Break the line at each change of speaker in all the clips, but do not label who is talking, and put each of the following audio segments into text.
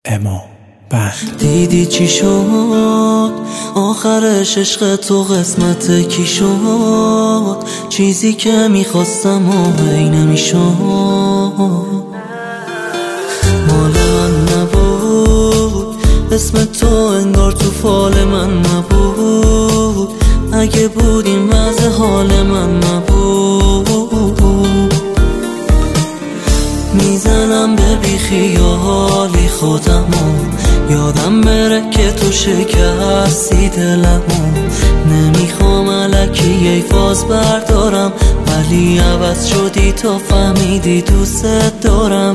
اما بند.
دیدی چی شد آخرش، عشق تو قسمت کی شد؟ چیزی که میخواستم و هی نمیشد. مال من نبود، اسم تو انگار تو فال من نبود. اگه بود این وضع حال من نبود. میزنم به بیخیالی خودمو، یادم بره که تو شکستی دلمو. نمیخوام الکی ای فاز بردارم، ولی عوض شدی تا فهمیدی دوست دارم.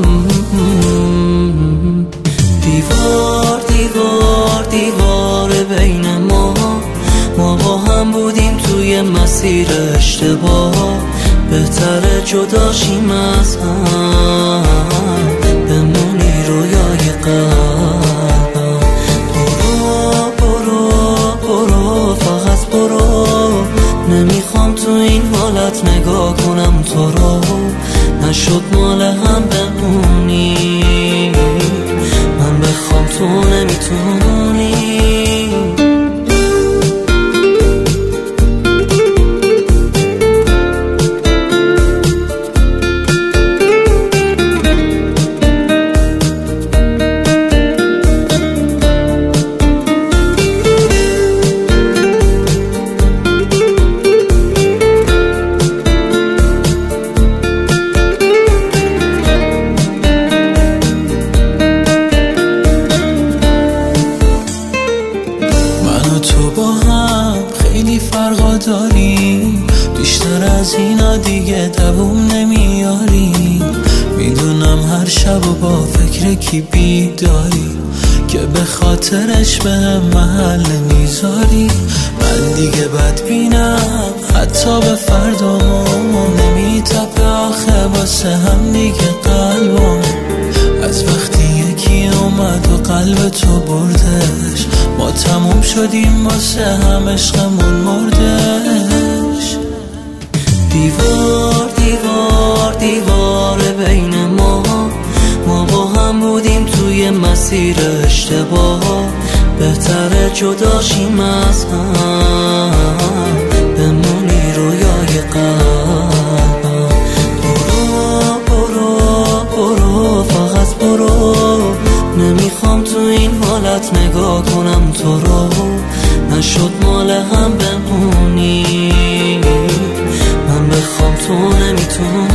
دیوار دیوار دیوار بین ما با هم بودیم توی مسیر اشتباه. بهتره جداشیم از هم، بمونی رویای قلبم. برو فقط برو، نمیخوام تو این حالت نگاه کنم تو رو. نشد مال هم بمونی، من بخوام تو نمیتونی. خیلی فرقا داریم، بیشتر از اینا دیگه دووم نمیاری. میدونم هر شب و با فکر کی بیداری، که به خاطرش به محل میذاری. من دیگه بدبینم حتی به فردامون، نمیتپه آخه واسه هم دیگه قلبم. از وقتی یکی اومد و قلب تو بردش، ما تموم شدیم واسه هم، عشقمون مردش. دیوار دیوار دیوار بین ما با هم بودیم توی مسیر اشتباه. بهتره جداشیم از هم، بمونی رویای قلبم. برو فقط برو، نمیخوام تو این حالت نگاه کنم تو رو. نشد مال هم بمونی، من بخوام تو نمیتونی.